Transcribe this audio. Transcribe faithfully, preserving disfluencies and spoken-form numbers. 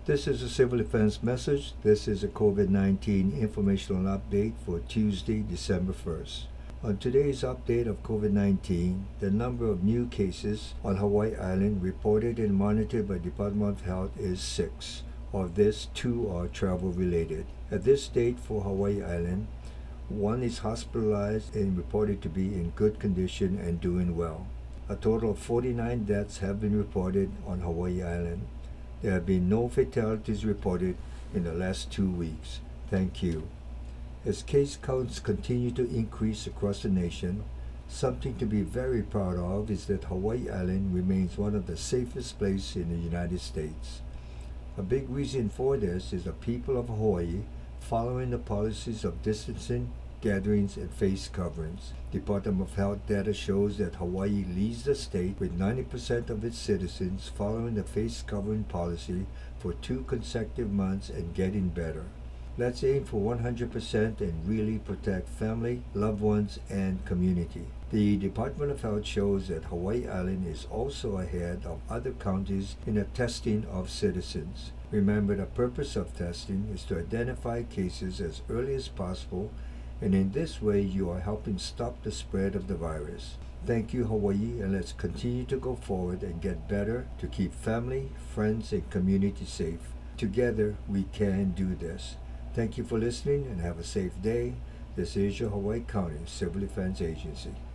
This is a Civil Defense message. This is a COVID nineteen informational update for Tuesday, December first. On today's update of COVID nineteen, the number of new cases on Hawaii Island reported and monitored by Department of Health is six. Of this, two are travel-related. At this date for Hawaii Island, one is hospitalized and reported to be in good condition and doing well. A total of forty-nine deaths have been reported on Hawaii Island. There have been no fatalities reported in the last two weeks. Thank you. As case counts continue to increase across the nation, something to be very proud of is that Hawaii Island remains one of the safest places in the United States. A big reason for this is the people of Hawaii following the policies of distancing, gatherings, and face coverings. Department of Health data shows that Hawaii leads the state with ninety percent of its citizens following the face covering policy for two consecutive months and getting better. Let's aim for one hundred percent and really protect family, loved ones, and community. The Department of Health shows that Hawaii Island is also ahead of other counties in the testing of citizens. Remember, the purpose of testing is to identify cases as early as possible, and in this way you are helping stop the spread of the virus. Thank you, Hawaii, and let's continue to go forward and get better to keep family, friends, and community safe. Together we can do this. Thank you for listening and have a safe day. This is your Hawaii County Civil Defense Agency.